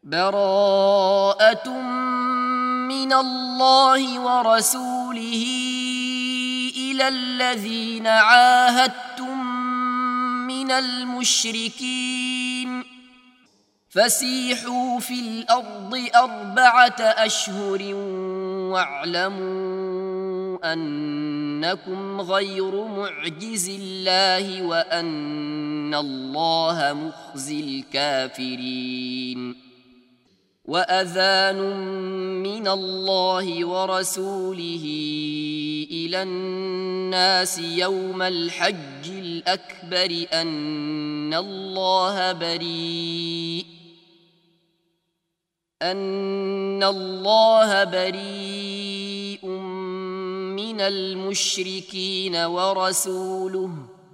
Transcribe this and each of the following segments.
براءة من الله ورسوله إلى الذين عاهدتم من المشركين فسيحوا في الأرض 4 أشهر واعلموا أنكم غير معجز الله وأن الله مخزي الكافرين وأذان من الله ورسوله إلى الناس يوم الحج الأكبر أن الله بريء من المشركين ورسوله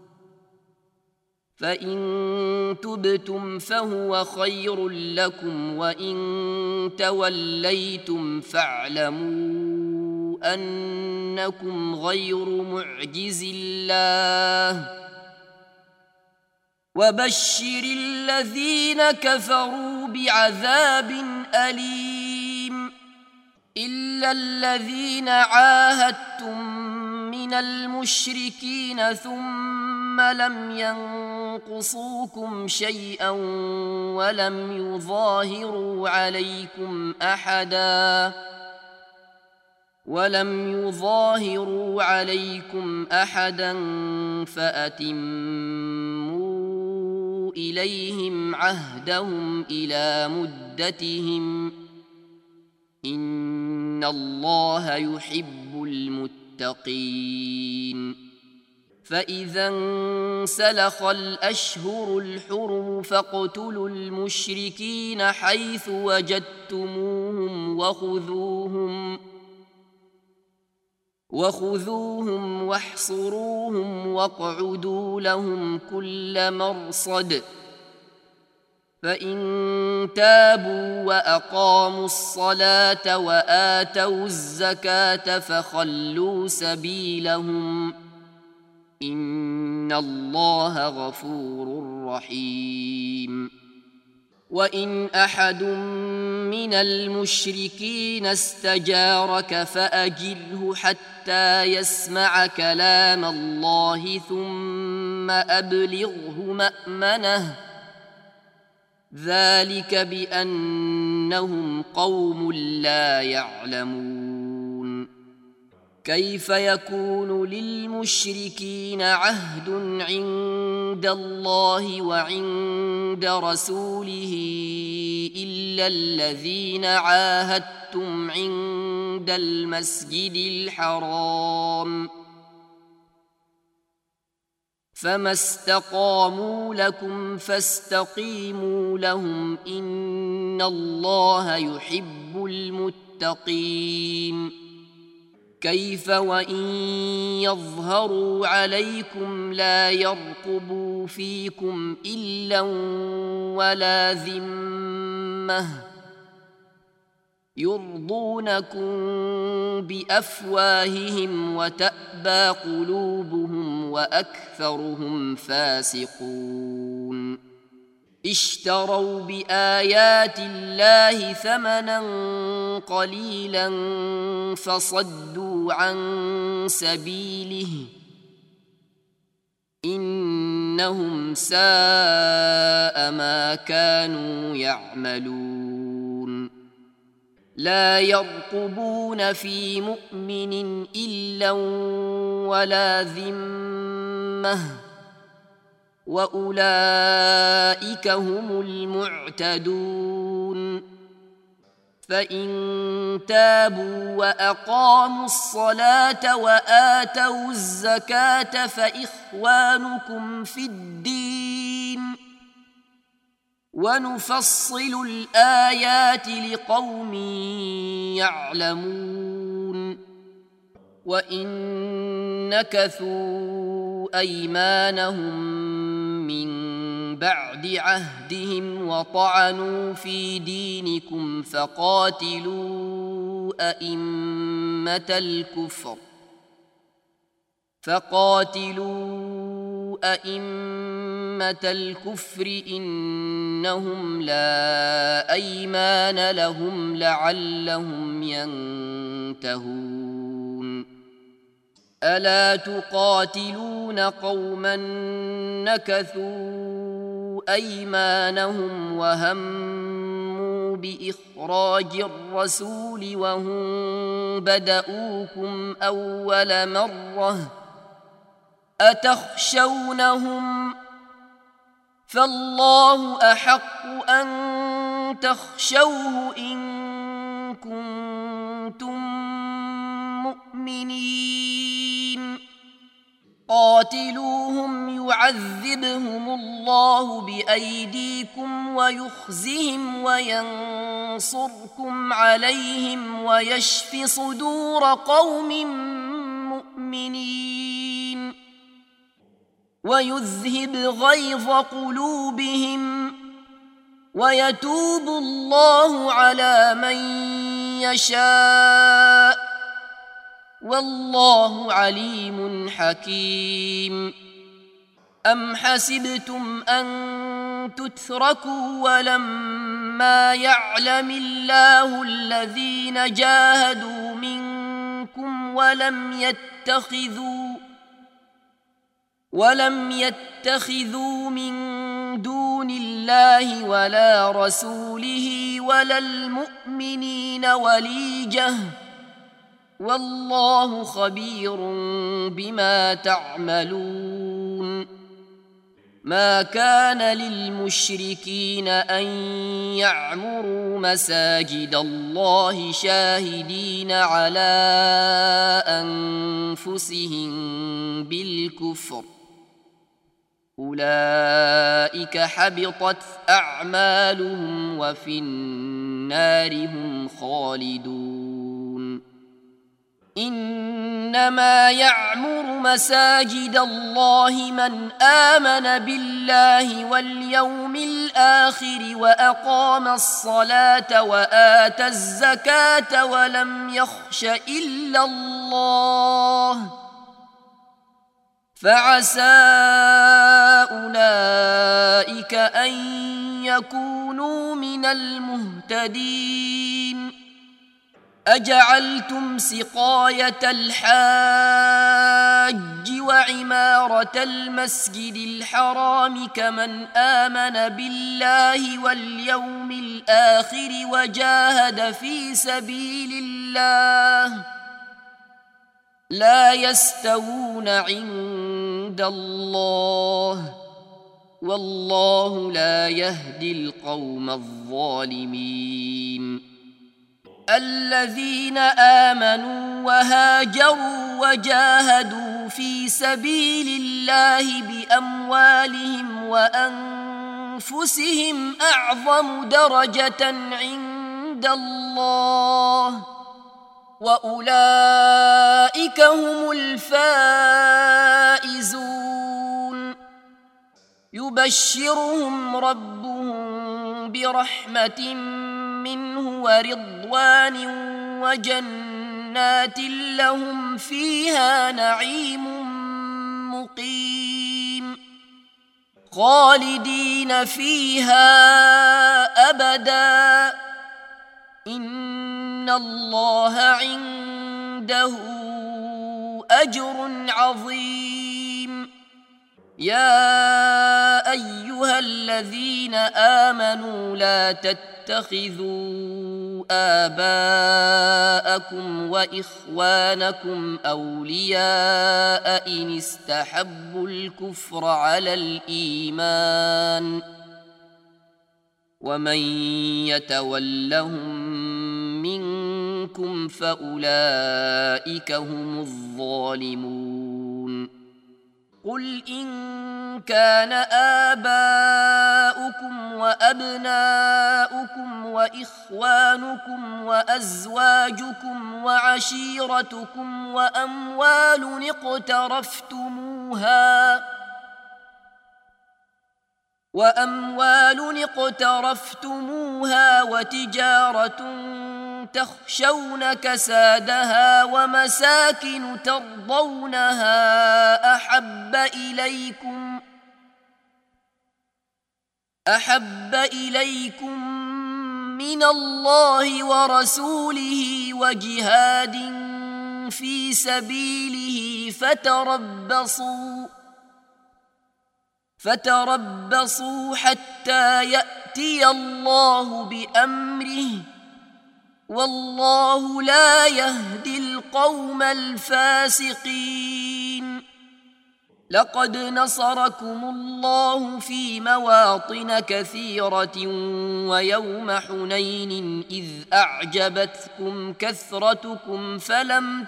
فإن تبتم فهو خير لكم وإن توليتم فاعلموا أنكم غير معجز الله وبشر الذين كفروا بعذاب أليم إلا الذين عاهدتم من المشركين ثم لم ينقصوكم شيئا ولم يظاهروا عليكم أحدا فأتموا إليهم عهدهم إلى مدتهم إن الله يحب المتقين فإذا انسلخ الأشهر الحرم فاقتلوا المشركين حيث وجدتموهم وخذوهم واحصروهم واقعدوا لهم كل مرصد فإن تابوا وأقاموا الصلاة وآتوا الزكاة فخلوا سبيلهم إن الله غفور رحيم وإن أحد من المشركين استجارك فأجره حتى يسمع كلام الله ثم أبلغه مأمنه ذلك بأنهم قوم لا يعلمون كيف يكون للمشركين عهد عند الله وعند رسوله إلا الذين عاهدتم عند المسجد الحرام فما استقاموا لكم فاستقيموا لهم إن الله يحب المتقين كيف وإن يظهروا عليكم لا يرقبوا فيكم إلا ولا ذمة يرضونكم بأفواههم وتأبى قلوبهم وأكثرهم فاسقون اشتروا بآيات الله ثمنا قليلا فصدوا عن سبيله إنهم ساء ما كانوا يعملون لا يرقبون في مؤمن إلا ولا ذمة وأولئك هم المعتدون فإن تابوا وأقاموا الصلاة وآتوا الزكاة فإخوانكم في الدين ونفصل الآيات لقوم يعلمون وإن نكثوا أيمانهم من بعد عهدهم وطعنوا في دينكم فقاتلوا أئمة الكفر إنهم إنهم لا أيمان لهم لعلهم ينتهون ألا تقاتلون قوما نكثوا أيمانهم وهموا بإخراج الرسول وهم بدؤوكم أول مرة أتخشونهم فالله أحق أن تخشوه إن كنتم مؤمنين قاتلوهم يعذبهم الله بأيديكم ويخزهم وينصركم عليهم ويشف صدور قوم مؤمنين ويذهب غيظ قلوبهم ويتوب الله على من يشاء والله عليم حكيم أم حسبتم أن تتركوا ولما يعلم الله الذين جاهدوا منكم ولم يتخذوا من دون الله ولا رسوله ولا المؤمنين وليجة والله خبير بما تعملون ما كان للمشركين أن يعمروا مساجد الله شاهدين على أنفسهم بالكفر أولئك حبطت أعمالهم وفي النار هم خالدون إنما يعمر مساجد الله من آمن بالله واليوم الآخر وأقام الصلاة وآتى الزكاة ولم يخش إلا الله فعسى أولئك أن يكونوا من المهتدين أجعلتم سقاية الحاج وعمارة المسجد الحرام كمن آمن بالله واليوم الآخر وجاهد في سبيل الله لا يستوون عند الله والله لا يهدي القوم الظالمين الذين آمنوا وهاجروا وجاهدوا في سبيل الله بأموالهم وأنفسهم أعظم درجة عند الله وأولئك هم الفائزون يبشرهم ربهم برحمة منه ورضوان وجنات لهم فيها نعيم مقيم خالدين فيها أبدا إن الله عنده أجر عظيم يا أيها الذين آمنوا لا تتخذوا آباءكم وإخوانكم أولياء إن استحبوا الكفر على الإيمان ومن يتولهم منكم فأولئك هم الظالمون قل إن كان آباؤكم وأبناؤكم وإخوانكم وأزواجكم وعشيرتكم وأموال اقترفتموها وتجارة تخشون كسادها ومساكن ترضونها أحب إليكم أحب إليكم من الله ورسوله وجهاد في سبيله فتربصوا حتى يأتي الله بأمره والله لا يهدي القوم الفاسقين. لقد نصركم الله في مواطن كثيرة ويوم حنين إذ أعجبتكم كثرتكم فلم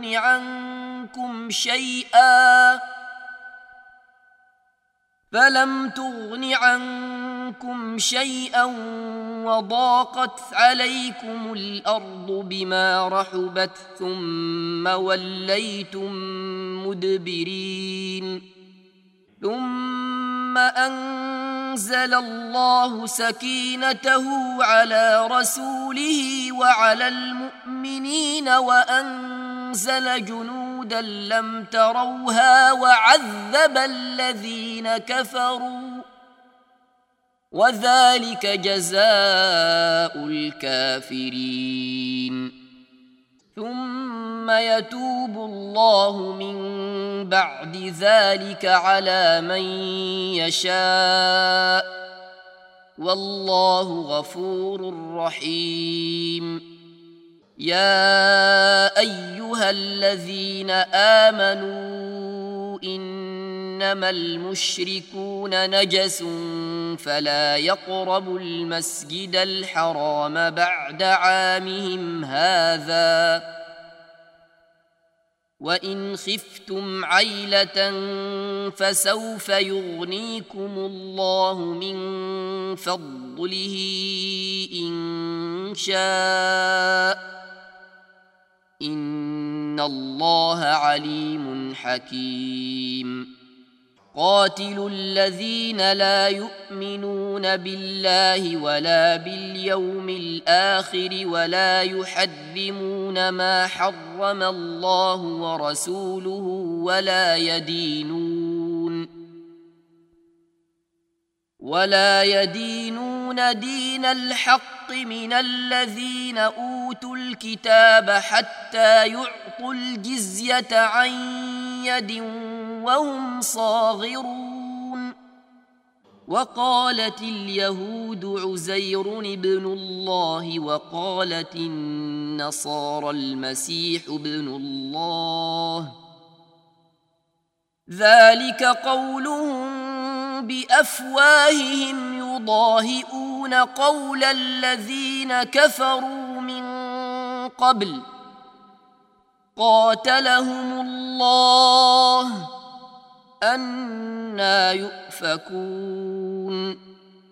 تغن عنكم شيئا وضاقت عليكم الأرض بما رحبت ثم وليتم مدبرين. ثم أنزل الله سكينته على رسوله وعلى المؤمنين وأنزل جنودا لم تروها وعذب الذين كفروا وذلك جزاء الكافرين. ثم يتوب الله من بعد ذلك على من يشاء والله غفور رحيم. يا أيها الذين آمنوا إنما المشركون نجس فلا يقربوا المسجد الحرام بعد عامهم هذا وإن خفتم عيلة فسوف يغنيكم الله من فضله إن شاء إن الله عليم حكيم. قاتلوا الذين لا يؤمنون بالله ولا باليوم الآخر ولا يحرمون ما حرم الله ورسوله ولا يدينون دين الحق من الذين أوتوا الكتاب حتى يعطوا الجزية عن يد وهم صاغرون. وقالت اليهود عزير ابن الله وقالت النصارى المسيح ابن الله ذلك قولهم بأفواههم يضاهئون قول الذين كفروا من قبل قاتلهم الله أنى يؤفكون.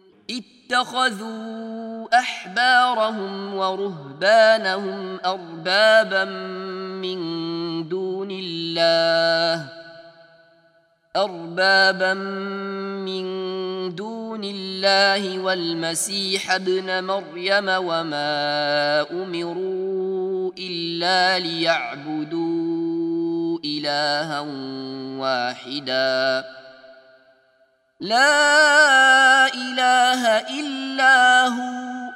اتخذوا أحبارهم ورهبانهم أربابا من دون الله والمسيح ابن مريم وما أمروا إلا ليعبدوا إلها واحدا لا إله إلا هو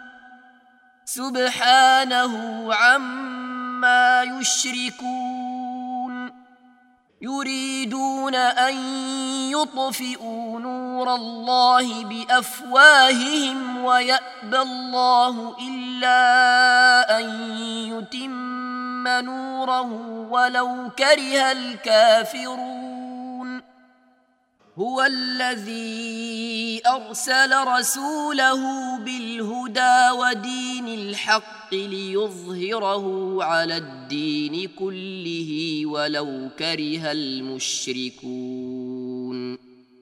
سبحانه عما يشركون. يريدون أن يطفئوا نور الله بأفواههم ويأبى الله إلا أن يتم نوره ولو كره الكافرون. هو الذي أرسل رسوله بالهدى ودين الحق ليظهره على الدين كله ولو كره المشركون.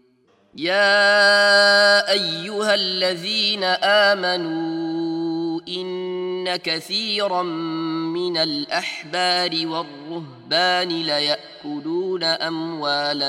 يا أيها الذين آمنوا إن كثيرا من الأحبار والرهبان ليأكلون أموال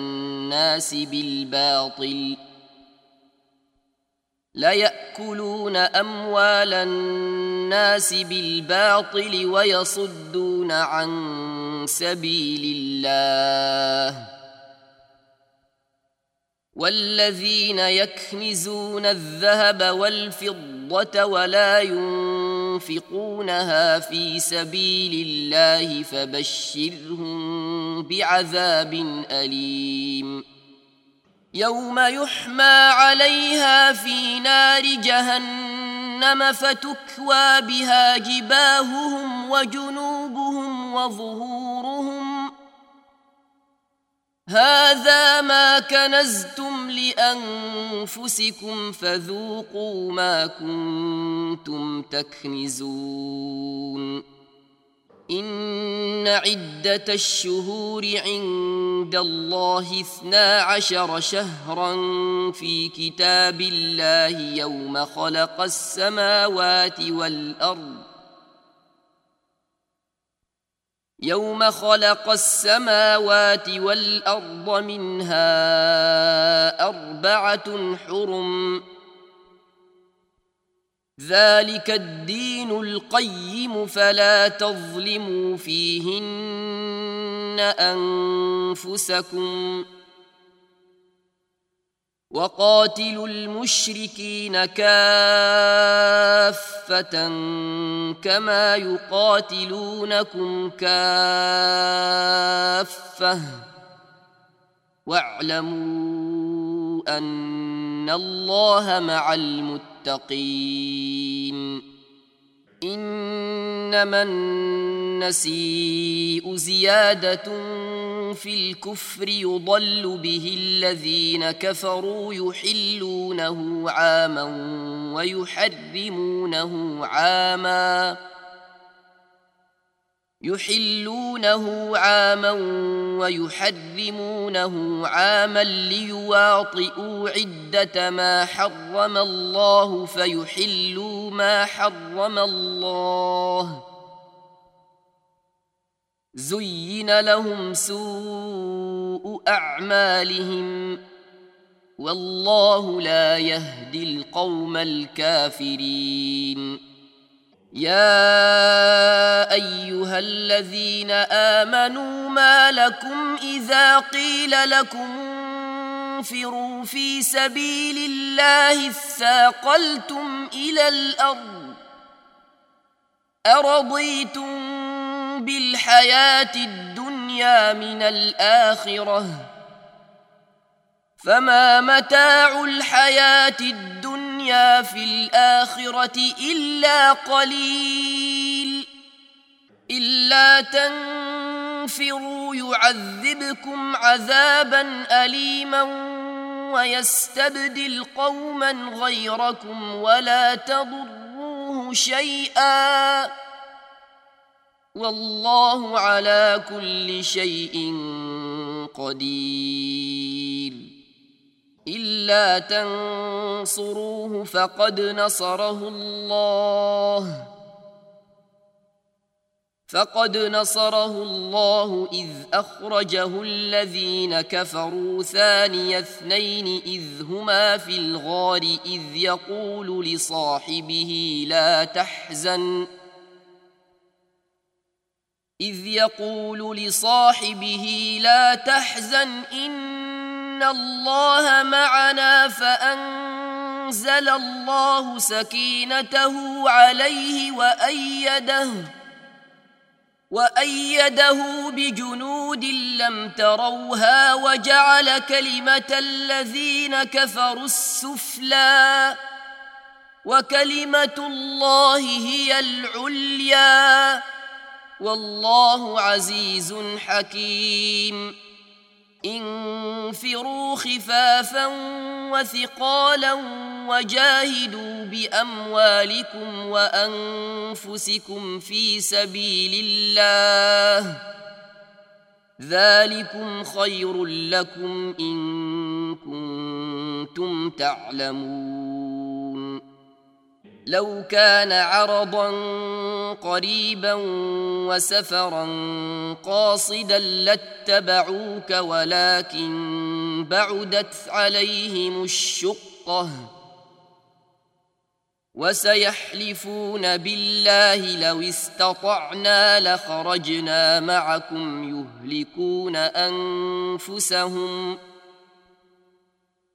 الناس بالباطل ويصدون عن سبيل الله والذين يكنزون الذهب والفضة ولا ينفقونها في سبيل الله فبشرهم بعذاب أليم يوم يحمى عليها في نار جهنم فتكوى بها جباههم وجنوبهم وظهورهم هذا ما كنزتم لأنفسكم فذوقوا ما كنتم تكنزون إن عدة الشهور عند الله 12 شهرا في كتاب الله يوم خلق السماوات والأرض منها 4 حرم ذلك الدين القيم فلا تظلموا فيهن أنفسكم وقاتلوا المشركين كافة كما يقاتلونكم كافة واعلموا أن الله مع المتقين إنما النسيء زيادة في الكفر يضل به الذين كفروا يحلونه عاما ويحرمونه عاما ليواطئوا عدة ما حرم الله فيحلوا ما حرم الله زين لهم سوء أعمالهم والله لا يهدي القوم الكافرين يا أيها الذين آمنوا ما لكم إذا قيل لكم انفروا في سبيل الله اثاقلتم إلى الأرض أرضيتم بالحياة الدنيا من الآخرة فما متاع الحياة الدنيا في الآخرة إلا قليل إلا تنفروا يعذبكم عذابا أليما ويستبدل قوما غيركم ولا تضروه شيئا والله على كل شيء قدير إلا تنصروه فقد نصره الله إذ أخرجه الذين كفروا ثاني اثنين إذ هما في الغار إذ يقول لصاحبه لا تحزن إن الله معنا فأنزل الله سكينته عليه وأيده بجنود لم تروها وجعل كلمة الذين كفروا السفلى وكلمة الله هي العليا والله عزيز حكيم انفروا خفافا وثقالا وجاهدوا بأموالكم وأنفسكم في سبيل الله ذلكم خير لكم إن كنتم تعلمون لو كان عرضا قريبا وسفرا قاصدا لاتبعوك ولكن بعدت عليهم الشقة وسيحلفون بالله لو استطعنا لخرجنا معكم يهلكون أنفسهم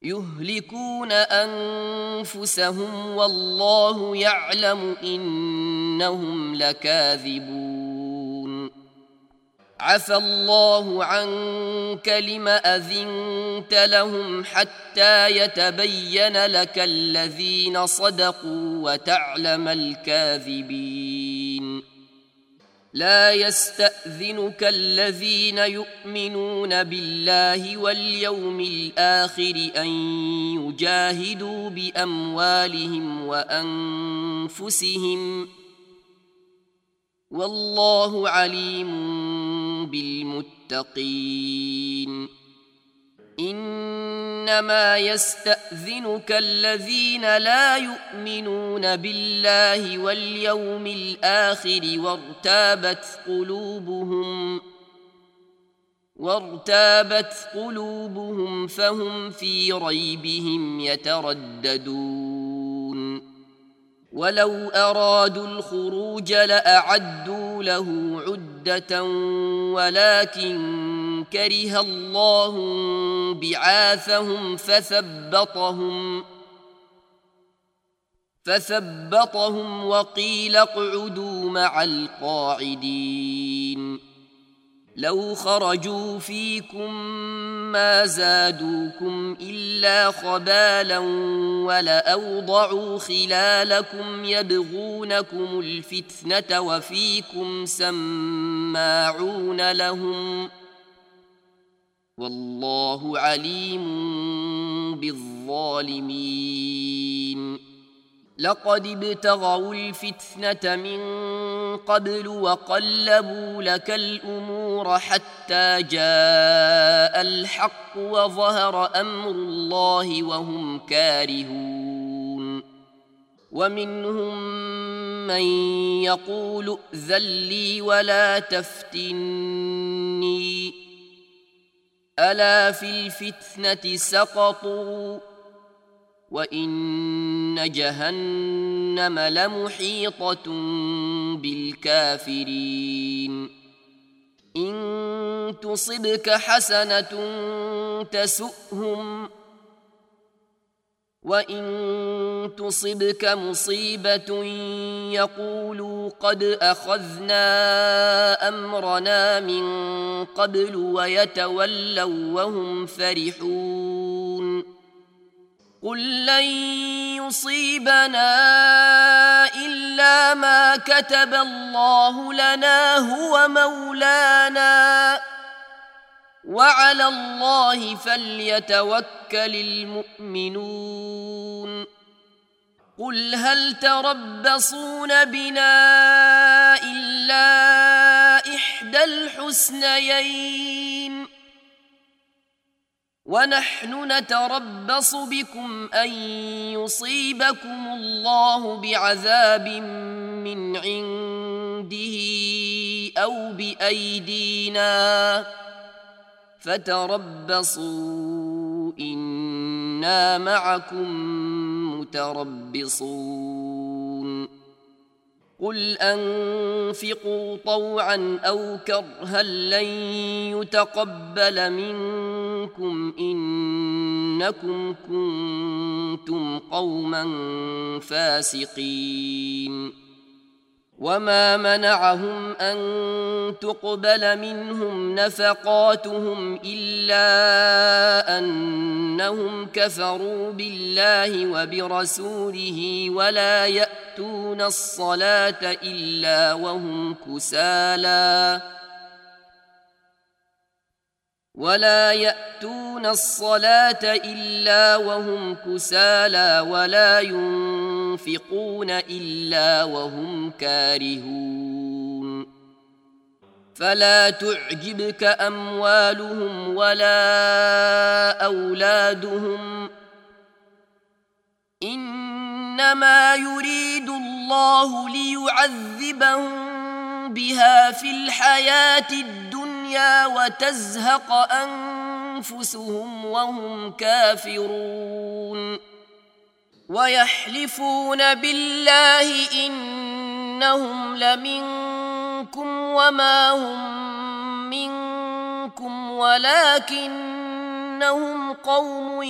يهلكون أنفسهم والله يعلم إنهم لكاذبون. عفى الله عنك لم أذنت لهم حتى يتبين لك الذين صدقوا وتعلم الكاذبين. لا يستأذنك الذين يؤمنون بالله واليوم الآخر أن يجاهدوا بأموالهم وأنفسهم والله عليم بالمتقين. إنما يستأذنك الذين لا يؤمنون بالله واليوم الآخر وارتابت قلوبهم فهم في ريبهم يترددون. ولو أرادوا الخروج لأعدوا له عدة ولكن كره الله بعاثهم فثبطهم وقيل اقعدوا مع القاعدين. لو خرجوا فيكم ما زادوكم إلا خبالا ولأوضعوا خلالكم يبغونكم الفتنة وفيكم سماعون لهم والله عليم بالظالمين. لقد ابتغوا الفتنة من قبل وقلبوا لك الأمور حتى جاء الحق وظهر أمر الله وهم كارهون. ومنهم من يقول ائذن لي ولا تفتني ألا في الفتنة سقطوا وإن جهنم لمحيطة بالكافرين. إن تصبك حسنة تسؤهم وإن تصبك مصيبة يقولوا قد أخذنا أمرنا من قبل ويتولوا وهم فرحون. قل لن يصيبنا إلا ما كتب الله لنا هو مولانا وعلى الله فليتوكل المؤمنون. قل هل تربصون بنا إلا إحدى الحسنيين ونحن نتربص بكم أن يصيبكم الله بعذاب من عنده أو بأيدينا فتربصوا إنا معكم متربصون. قل أنفقوا طوعا أو كرها لن يتقبل منكم إنكم كنتم قوما فاسقين. وما منعهم أن تقبل منهم نفقاتهم إلا أنهم كفروا بالله وبرسوله ولا يأتون الصلاة إلا وهم كسالى ولا ينفقون إلا وهم كارهون. فلا تعجبك أموالهم ولا أولادهم إنما يريد الله ليعذبهم بها في الحياة الدنيا وتزهق أنفسهم وهم كافرون. ويحلفون بالله إنهم لمنكم وما هم منكم أنهم قوم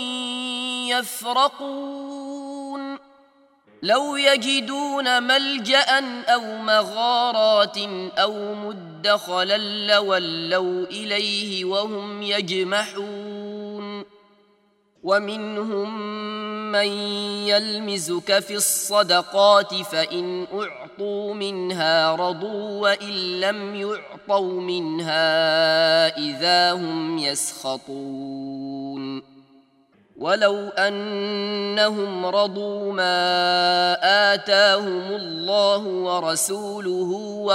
يفرقون لو يجدون ملجأ أو مغارات أو مدخلا لولوا إليه وهم يجمحون ومنهم من يلمزك في الصدقات فإن أعطوا منها رضوا وإن لم يعطوا منها إذا هم يسخطون ولو أنهم رضوا ما آتاهم الله ورسوله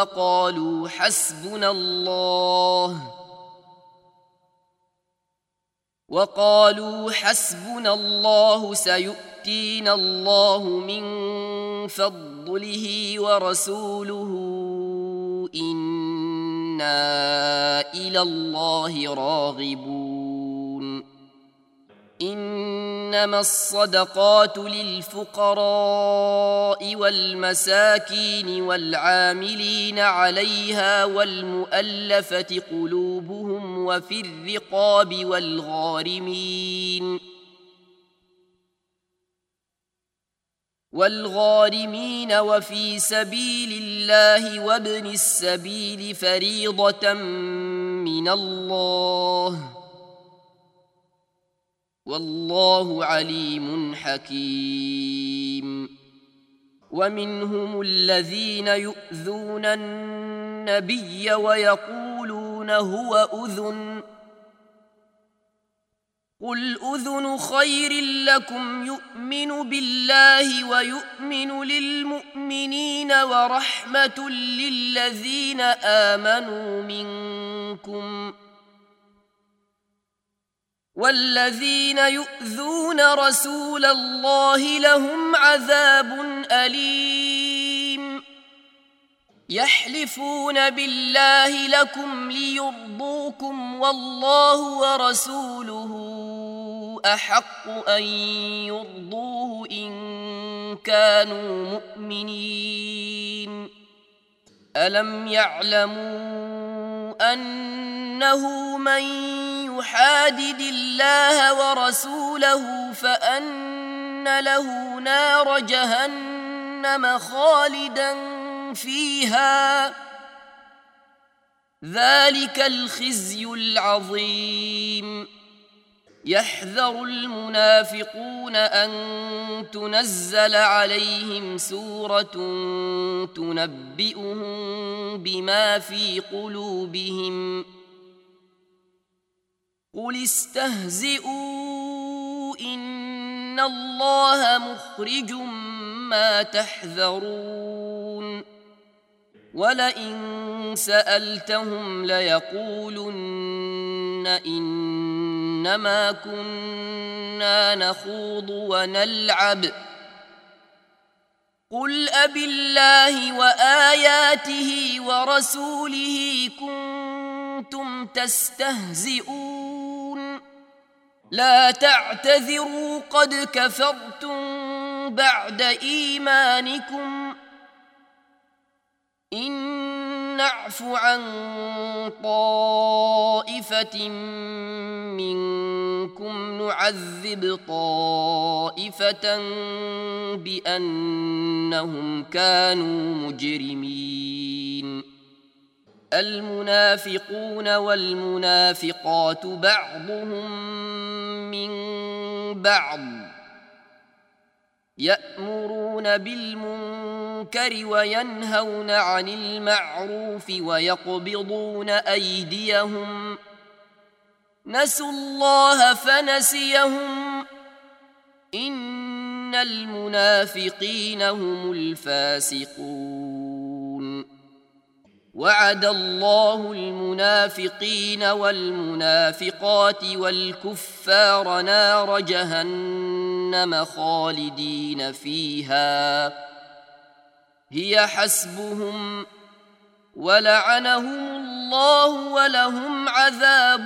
وقالوا حسبنا الله سيؤتينا الله من فضله ورسوله إنا إلى الله راغبون إنما الصدقات للفقراء والمساكين والعاملين عليها والمؤلفة قلوبهم وفي الرقاب والغارمين وفي سبيل الله وابن السبيل فريضة من الله والله عليم حكيم ومنهم الذين يؤذون النبي ويقولون هو أذن قل أذن خير لكم يؤمن بالله ويؤمن للمؤمنين ورحمة للذين آمنوا منكم والذين يؤذون رسول الله لهم عذاب أليم يحلفون بالله لكم ليرضوكم والله ورسوله أحق أن يرضوه إن كانوا مؤمنين ألم يعلموا أنه من يحادد الله ورسوله فأن له نار جهنم خالدا فيها ذلك الخزي العظيم يحذر المنافقون أن تنزل عليهم سورة تنبئهم بما في قلوبهم قل استهزئوا إن الله مخرج ما تحذرون ولئن سألتهم ليقولن إنما كنا نخوض ونلعب قل أبالله وآياته ورسوله كنتم تستهزئون لا تعتذروا قد كفرتم بعد إيمانكم إن نعف عن طائفة منكم نعذب طائفة بأنهم كانوا مجرمين المنافقون والمنافقات بعضهم من بعض يأمرون بالمنكر وينهون عن المعروف ويقبضون أيديهم نسوا الله فنسيهم إن المنافقين هم الفاسقون وعد الله المنافقين والمنافقات والكفار نار جهنم خالدين فيها هي حسبهم ولعنهم الله ولهم عذاب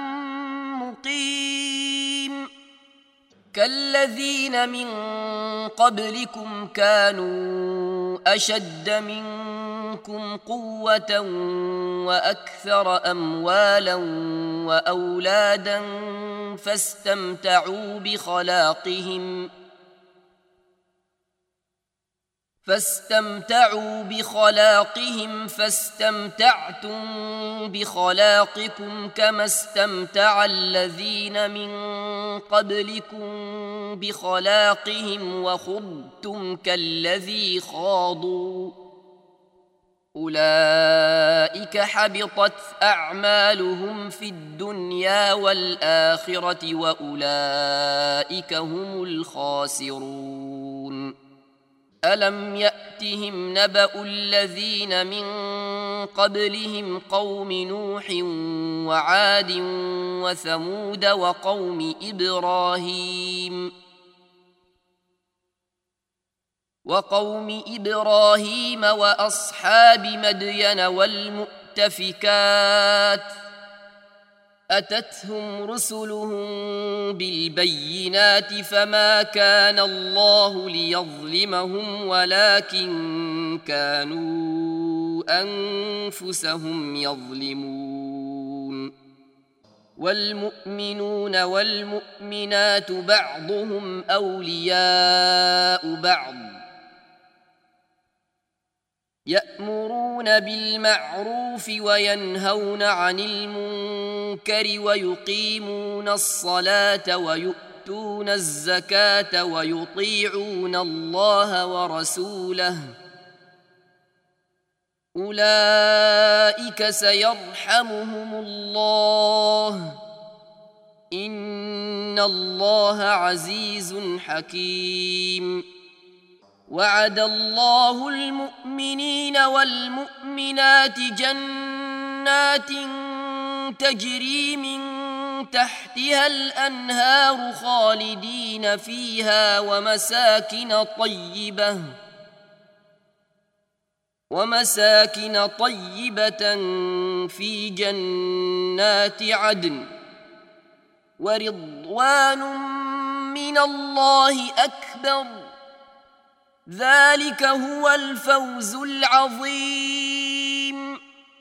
مقيم كالذين من قبلكم كانوا أشد منكم منكم قوة وأكثر أموالا وأولادا فاستمتعوا بخلاقهم فاستمتعتم بخلاقكم كما استمتع الذين من قبلكم بخلاقهم وخضتم كالذي خاضوا أولئك حبطت أعمالهم في الدنيا والآخرة وأولئك هم الخاسرون. ألم يأتهم نبأ الذين من قبلهم قوم نوح وعاد وثمود وقوم إبراهيم وأصحاب مدين والمؤتفكات أتتهم رسلهم بالبينات فما كان الله ليظلمهم ولكن كانوا أنفسهم يظلمون. والمؤمنون والمؤمنات بعضهم أولياء بعض يأمرون بالمعروف وينهون عن المنكر ويقيمون الصلاة ويؤتون الزكاة ويطيعون الله ورسوله أولئك سيرحمهم الله إن الله عزيز حكيم. وعد الله المؤمنين والمؤمنات جنات تجري من تحتها الأنهار خالدين فيها ومساكن طيبة في جنات عدن ورضوان من الله أكبر ذلك هو الفوز العظيم.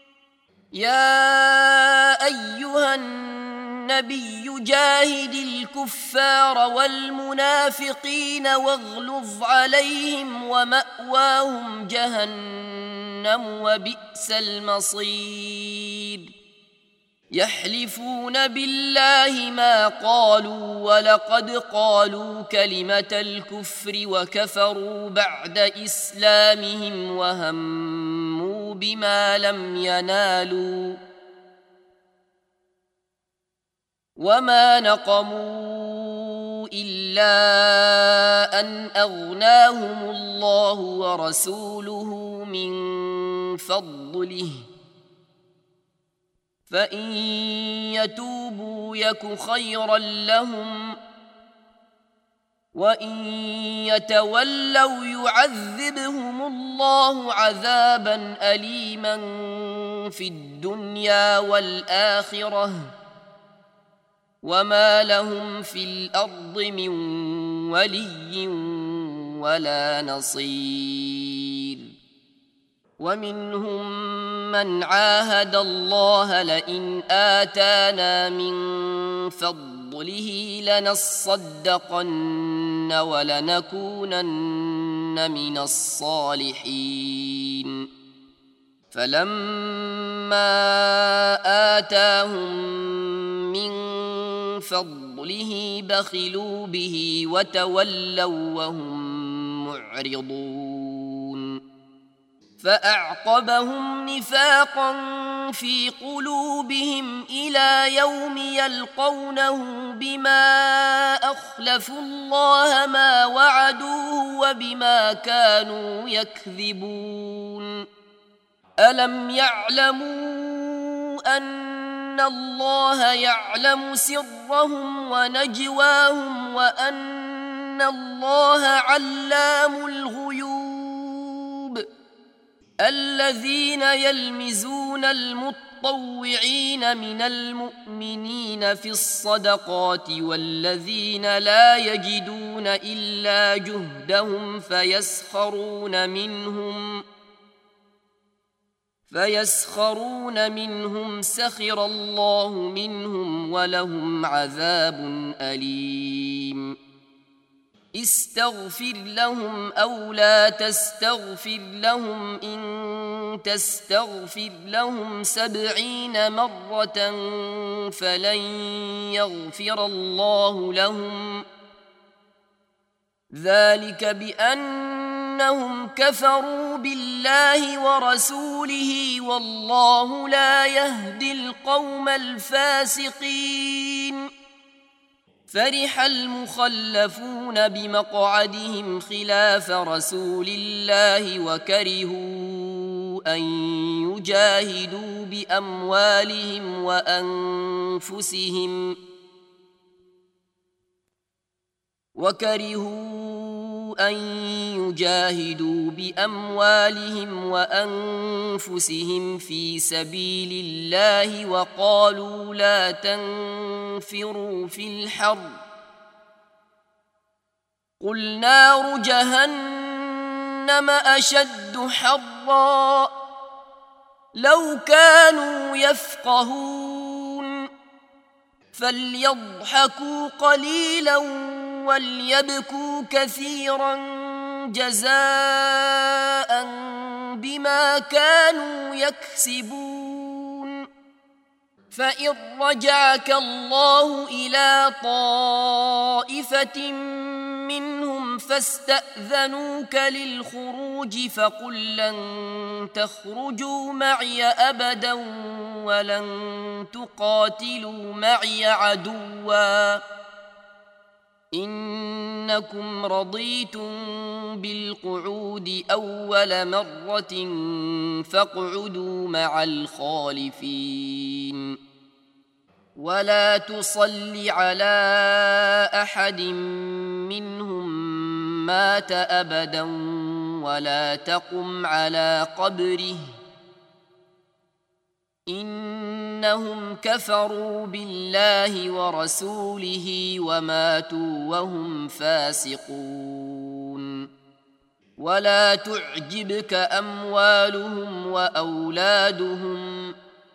يا أيها النبي جاهد الكفار والمنافقين واغلظ عليهم ومأواهم جهنم وبئس المصير. يحلفون بالله ما قالوا ولقد قالوا كلمة الكفر وكفروا بعد إسلامهم وهموا بما لم ينالوا وما نقموا إلا أن أغناهم الله ورسوله من فضله فإن يتوبوا يك خيرا لهم وإن يتولوا يعذبهم الله عذابا أليما في الدنيا والآخرة وما لهم في الأرض من ولي ولا نصير. ومنهم من عاهد الله لئن آتانا من فضله لنصدقن ولنكونن من الصالحين. فلما آتاهم من فضله بخلوا به وتولوا وهم معرضون. فأعقبهم نفاقا في قلوبهم إلى يوم يلقونه بما أخلفوا الله ما وعدوه وبما كانوا يكذبون. ألم يعلموا أن الله يعلم سرهم ونجواهم وأن الله علام الغيوب. الذين يلمزون المطوعين من المؤمنين في الصدقات والذين لا يجدون إلا جهدهم فيسخرون منهم فيسخرون منهم سخر الله منهم ولهم عذاب أليم استغفر لهم أو لا تستغفر لهم إن تستغفر لهم 70 مرة فلن يغفر الله لهم ذلك بأنهم كفروا بالله ورسوله والله لا يهدي القوم الفاسقين فرح المخلفون بمقعدهم خلاف رسول الله وكرهوا أن يجاهدوا بأموالهم وأنفسهم في سبيل الله وقالوا لا تنفروا في الحر قل نار جهنم أشد حرا لو كانوا يفقهون فليضحكوا قليلا وليبكوا كثيرا جزاء بما كانوا يكسبون فإن رجعك الله إلى طائفة منهم فاستأذنوك للخروج فقل لن تخرجوا معي أبدا ولن تقاتلوا معي عدوا إنكم رضيتم بالقعود أول مرة فاقعدوا مع الخالفين ولا تصل على أحد منهم مات أبدا ولا تقم على قبره إنهم كفروا بالله ورسوله وماتوا وهم فاسقون ولا تعجبك أموالهم وأولادهم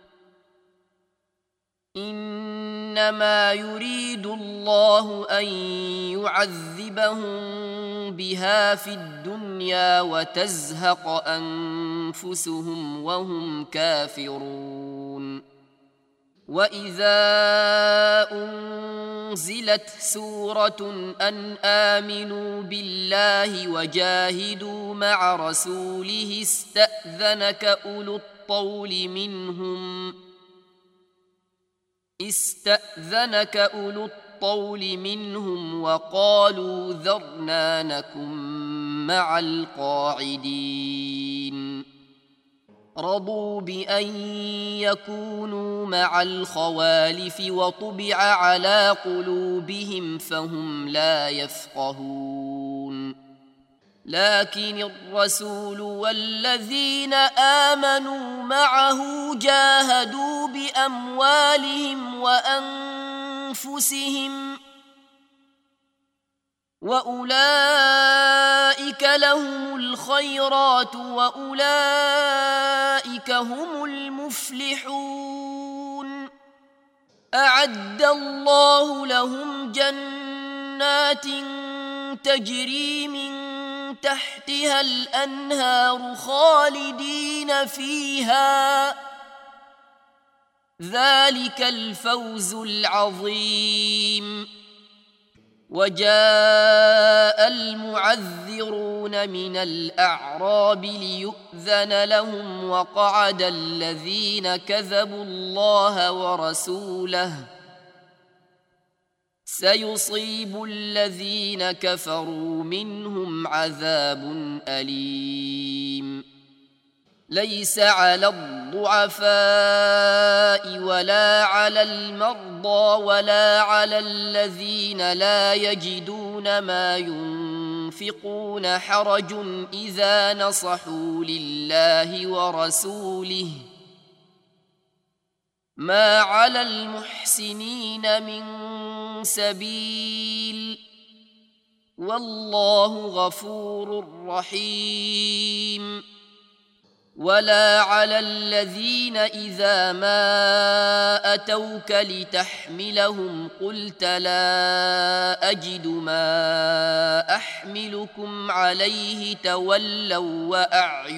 إنما يريد الله أن يعذبهم بها في الدنيا وتزهق أنفسهم وهم كافرون وإذا أنزلت سورة أن آمنوا بالله وجاهدوا مع رسوله استأذنك أولو الطول منهم وقالوا ذرنا نكن مع القاعدين رضوا بأن يكونوا مع الخوالف وطبع على قلوبهم فهم لا يفقهون لكن الرسول والذين آمنوا معه جاهدوا بأموالهم وأنفسهم وأولئك لهم الخيرات وأولئك هم المفلحون أعد الله لهم جنات تجري من تحتها الأنهار خالدين فيها ذلك الفوز العظيم وجاء المعذرون من الأعراب ليؤذن لهم وقعد الذين كذبوا الله ورسوله سيصيب الذين كفروا منهم عذاب أليم ليس على الضعفاء ولا على المرضى ولا على الذين لا يجدون ما ينفقون حرج إذا نصحوا لله ورسوله ما على المحسنين من سبيل والله غفور رحيم ولا على الذين إذا ما أتوك لتحملهم قلت لا أجد ما أحملكم عليه تولوا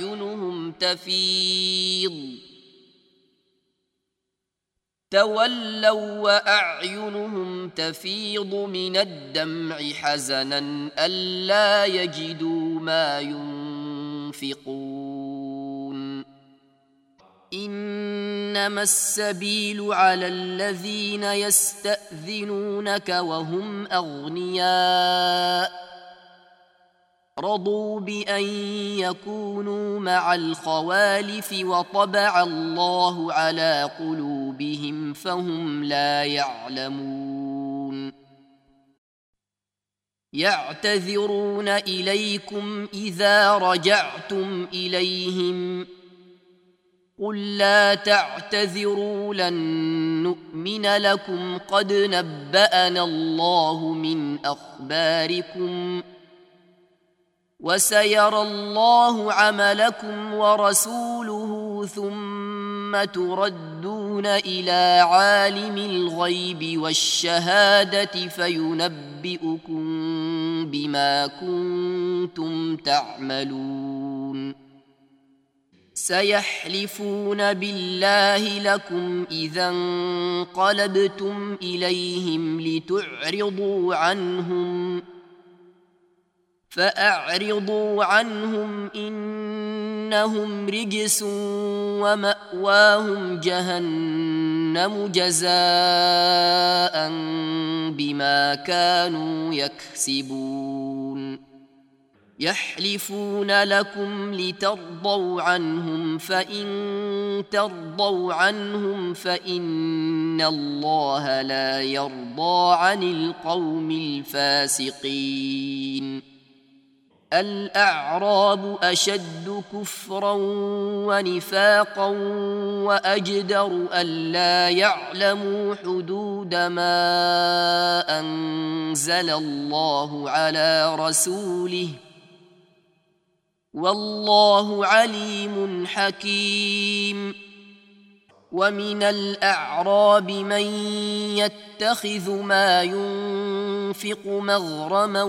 وأعينهم تفيض من الدمع حزنا ألا يجدوا ما ينفقون إنما السبيل على الذين يستأذنونك وهم أغنياء رضوا بأن يكونوا مع الخوالف وطبع الله على قلوبهم فهم لا يعلمون يعتذرون إليكم إذا رجعتم إليهم قل لا تعتذروا لن نؤمن لكم قد نبأنا الله من أخباركم وسيرى الله عملكم ورسوله ثم تردون إلى عالم الغيب والشهادة فينبئكم بما كنتم تعملون سيحلفون بالله لكم إذا انقلبتم إليهم لتعرضوا عنهم فأعرضوا عنهم إنهم رجس ومأواهم جهنم جزاء بما كانوا يكسبون يحلفون لكم لترضوا عنهم فإن ترضوا عنهم فإن الله لا يرضى عن القوم الفاسقين الأعراب أشد كفرا ونفاقا وأجدر ألا يعلموا حدود ما أنزل الله على رسوله والله عليم حكيم ومن الأعراب من يتخذ ما ينفق مغرما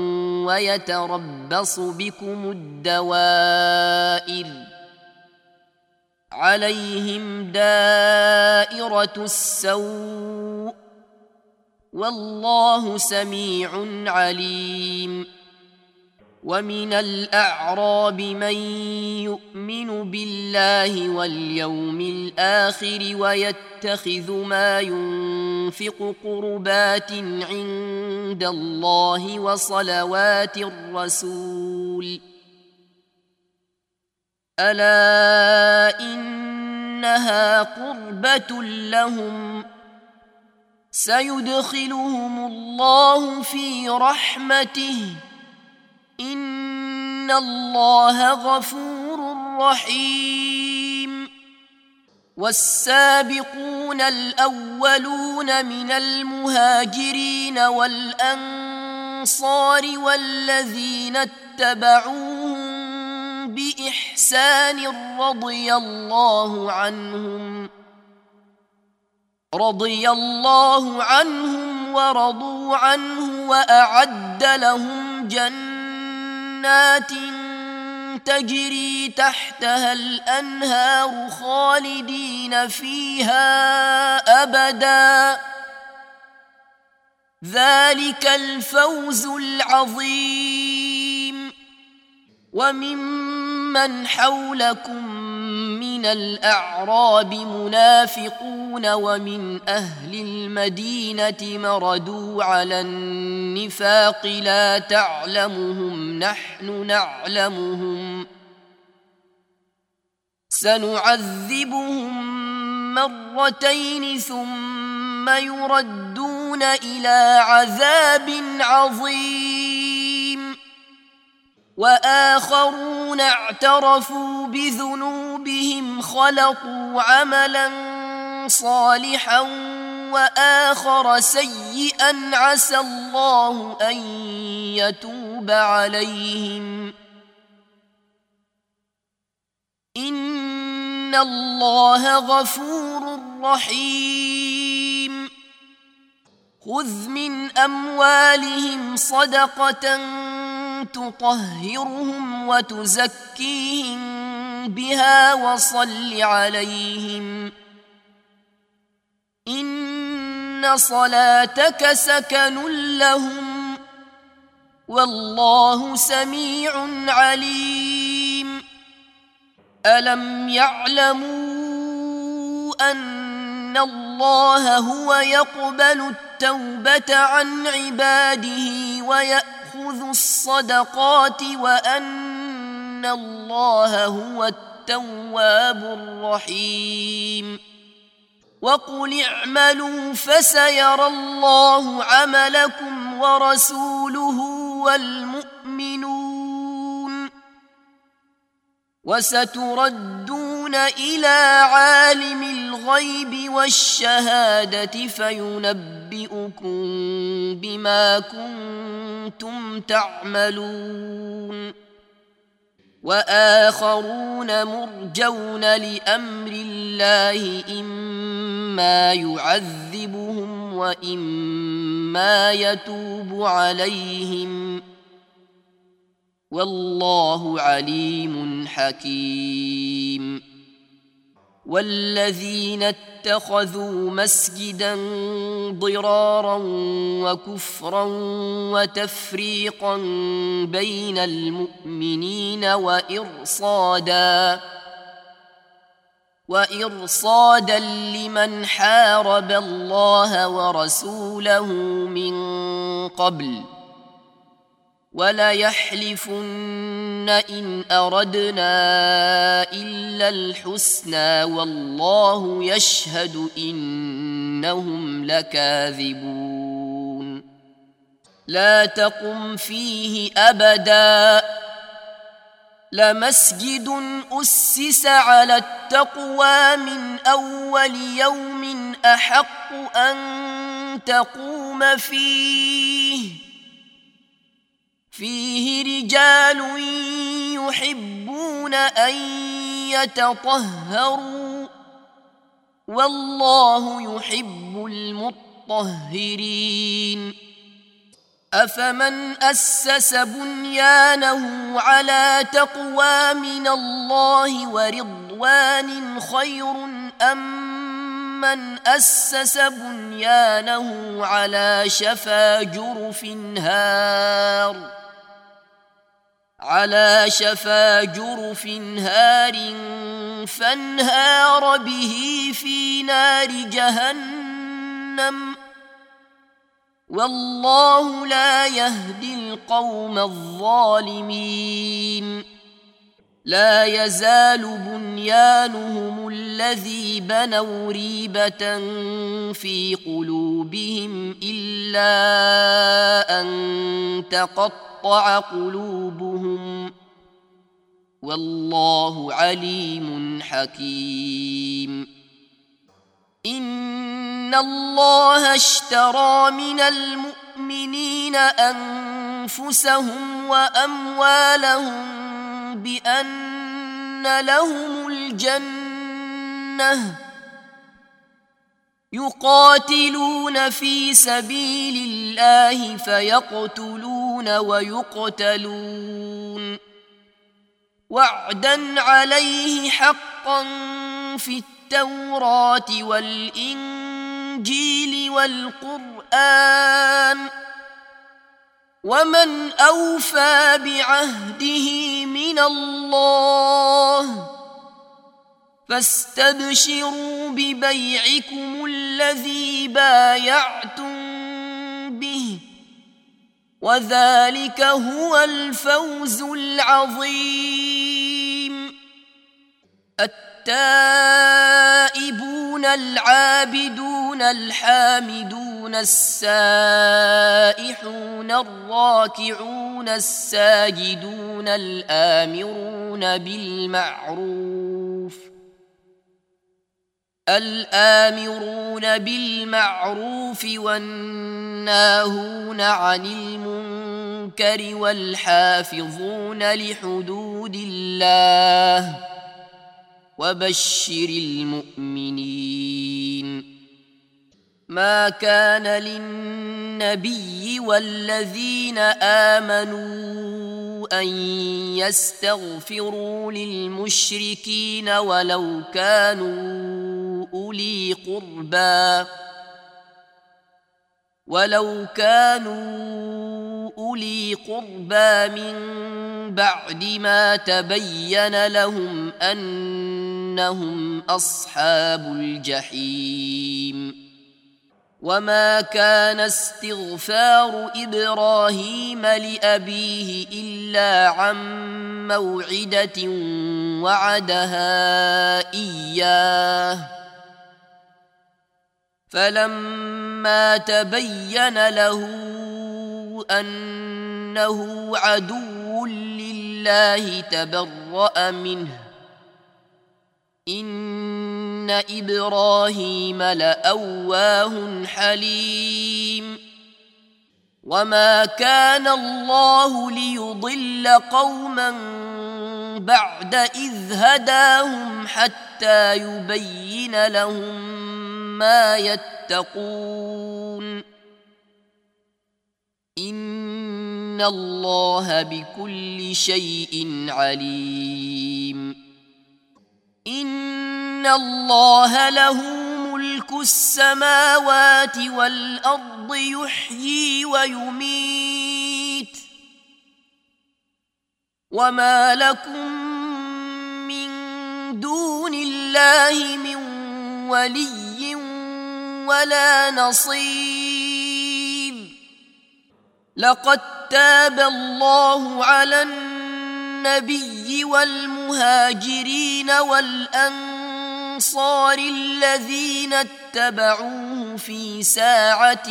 ويتربص بكم الدوائر عليهم دائرة السوء والله سميع عليم ومن الأعراب من يؤمن بالله واليوم الآخر ويتخذ ما ينفق قربات عند الله وصلوات الرسول ألا إنها قربة لهم سيدخلهم الله في رحمته إن الله غفور رحيم والسابقون الأولون من المهاجرين والأنصار والذين اتبعوهم بإحسان رضي الله عنهم ورضوا عنه وأعد لهم جنات تجري تحتها الأنهار خالدين فيها أبدا ذلك الفوز العظيم وممن حولكم من الأعراب منافقون ومن أهل المدينة مردوا على النفاق لا تعلمهم نحن نعلمهم سنعذبهم مرتين ثم يردون إلى عذاب عظيم وآخرون اعترفوا بذنوبهم خلطوا عملا صالحا وآخر سيئا عسى الله أن يتوب عليهم الله غفور رحيم خذ من أموالهم صدقة تطهرهم وتزكيهم بها وصل عليهم إن صلاتك سكن لهم والله سميع عليم ألم يعلموا أن الله هو يقبل التوبة عن عباده ويأخذ الصدقات وأن الله هو التواب الرحيم وقل اعملوا فسيرى الله عملكم ورسوله والمؤمنون وستردون إلى عالم الغيب والشهادة فينبئكم بما كنتم تعملون وآخرون مرجون لأمر الله إما يعذبهم وإما يتوب عليهم والله عليم حكيم والذين اتخذوا مسجدا ضرارا وكفرا وتفريقا بين المؤمنين وإرصادا لمن حارب الله ورسوله من قبل وليحلفن إن أردنا إلا الحسنى والله يشهد إنهم لكاذبون لا تقم فيه أبدا لمسجد أسس على التقوى من أول يوم أحق أن تقوم فيه رجال يحبون أن يتطهروا والله يحب المطهرين أفمن أسس بنيانه على تقوى من الله ورضوان خير أم من أسس بنيانه على شفا جرف هار فانهار به في نار جهنم والله لا يهدي القوم الظالمين لا يزال بنيانهم الذي بنوا ريبة في قلوبهم إلا أن تقطع قلوبهم والله عليم حكيم إن الله اشترى من المؤمنين أنفسهم وأموالهم بأن لهم الجنة يقاتلون في سبيل الله فيقتلون ويقتلون وعدا عليه حقا في التوراة والإنجيل والقرآن ومن أوفى بعهده من الله فاستبشروا ببيعكم الذي بايعتم به وذلك هو الفوز العظيم التائبون العابدون الحامدون السائحون الراكعون الساجدون الآمرون بالمعروف والناهون عن المنكر والحافظون لحدود الله وبشر المؤمنين. ما كان للنبي والذين آمنوا أن يستغفروا للمشركين ولو كانوا أولي قربى من بعد ما تبين لهم أنهم أصحاب الجحيم. وما كان استغفار إبراهيم لأبيه إلا عن موعدة وعدها إياه، فلما تبين له أنه عدو لله تبرأ منه، إن إبراهيم لأواه حليم. وما كان الله ليضل قوما بعد إذ هداهم حتى يبين لهم ما يتقون، إن الله بكل شيء عليم. إن الله له ملك السماوات والأرض يحيي ويميت، وما لكم من دون الله من ولي ولا نصير. لقد تاب الله على النبي والمهاجرين والأنصار الذين اتبعوه في ساعة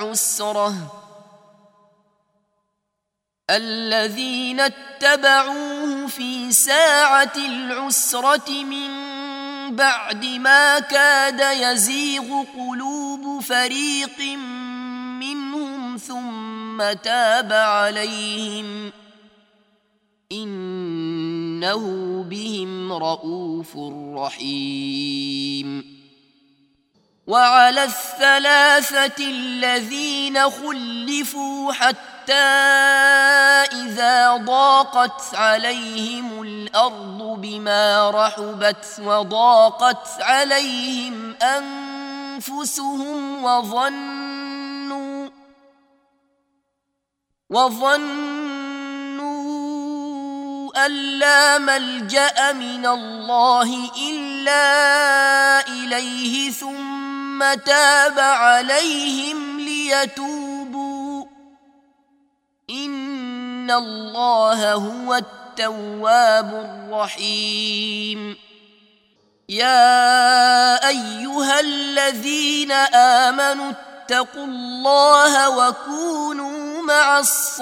العسرة من بعد ما كاد يزيغ قلوب فريق منهم ثم تاب عليهم، إنه بهم رؤوف رحيم. وعلى الثلاثة الذين خلفوا حتى إذا ضاقت عليهم الأرض بما رحبت وضاقت عليهم أنفسهم وظنوا أن لا ملجأ من الله إلا إليه ثم تاب عليهم ليتوبوا، إن الله هو التواب الرحيم. يا أيها الذين آمنوا اتقوا الله وكونوا مع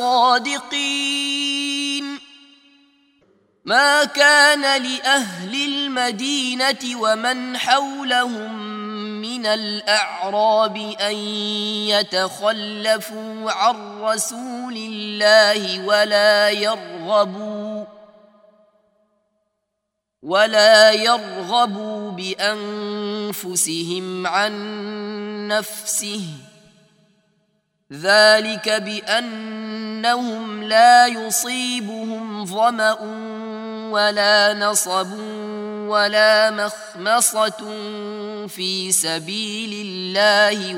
الصادقين. ما كان لأهل المدينة ومن حولهم من الأعراب أن يتخلفوا عن رسول الله ولا يرغبوا بأنفسهم عن نفسه، ذلك بأنهم لا يصيبهم ظمأ ولا نصب ولا مخمصة في سبيل الله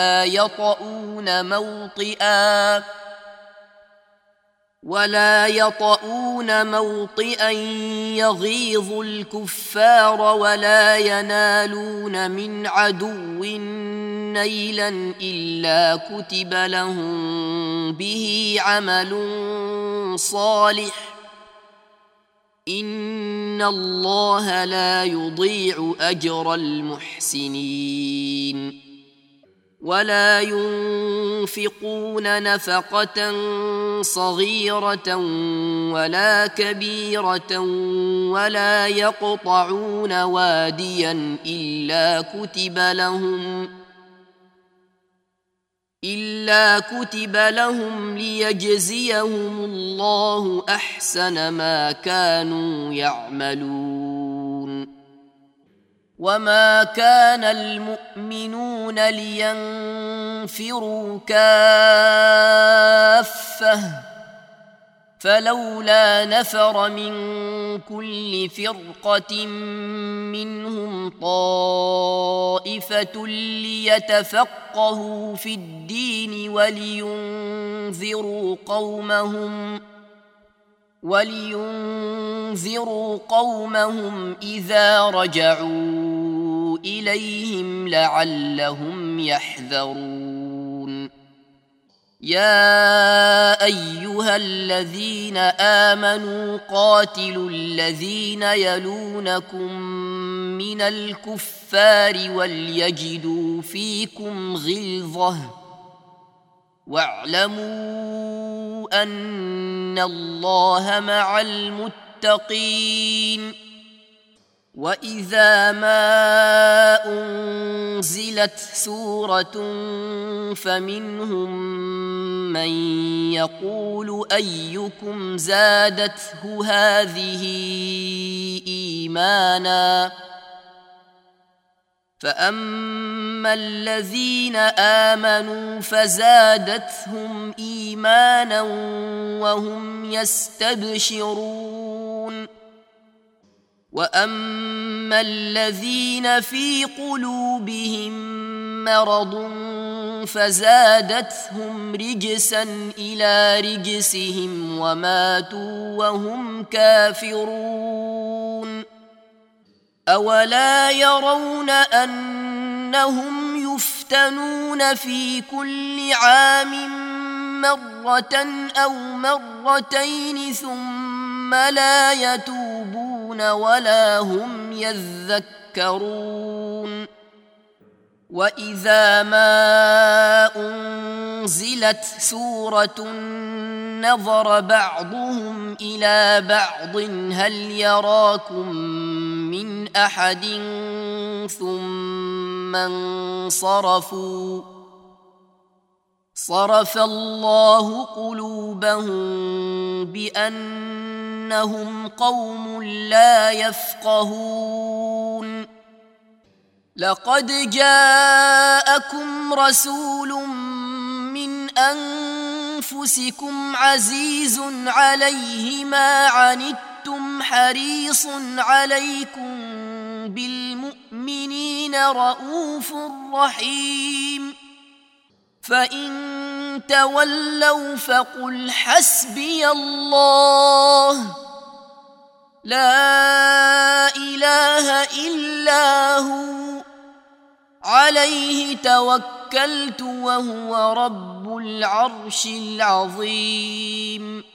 ولا يطؤون موطئا يغيظ الكفار ولا ينالون من عدو نيلا إلا كتب لهم به عمل صالح، إن الله لا يضيع أجر المحسنين. ولا ينفقون نفقة صغيرة ولا كبيرة ولا يقطعون واديا إلا كتب لهم ليجزيهم الله أحسن ما كانوا يعملون. وما كان المؤمنون لينفروا كافة فلولا نفر من كل فرقة منهم طائفة ليتفقهوا في الدين ولينذروا قومهم إذا رجعوا إليهم لعلهم يحذرون. يا أيها الذين آمنوا قاتلوا الذين يلونكم من الكفار وليجدوا فيكم غلظة واعلموا أن الله مع المتقين. وإذا ما أنزلت سورة فمنهم من يقول أيكم زادته هذه إيمانا فأما الذين آمنوا فزادتهم إيمانا وهم يستبشرون. وأما الذين في قلوبهم مرض فزادتهم رجسا إلى رجسهم وماتوا وهم كافرون. أولا يرون أنهم يفتنون في كل عام مرة أو مرتين ثم لا يتوبون ولا هم يذكرون. وإذا ما أنزلت سورة نظر بعضهم إلى بعض هل يراكم من أحد ثم انصرفوا صرف الله قلوبهم بأنهم قوم لا يفقهون. لقد جاءكم رسول من أنفسكم عزيز عليه ما عنتم حريص عليكم بالمؤمنين رؤوف رحيم. فإن تولوا فقل حسبي الله لا إله إلا هو عليه توكلت وهو رب العرش العظيم.